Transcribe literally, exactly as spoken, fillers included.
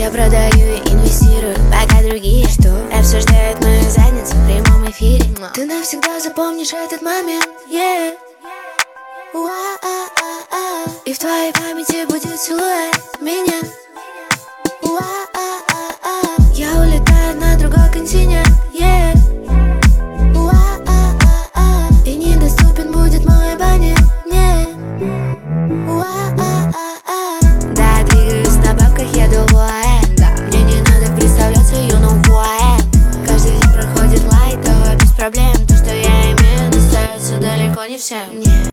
Я продаю и инвестирую, пока другие что? Обсуждают мою задницу в прямом эфире. Ты навсегда запомнишь этот момент, yeah. Уа-а-а-а. И в твоей памяти будет силуэт меня.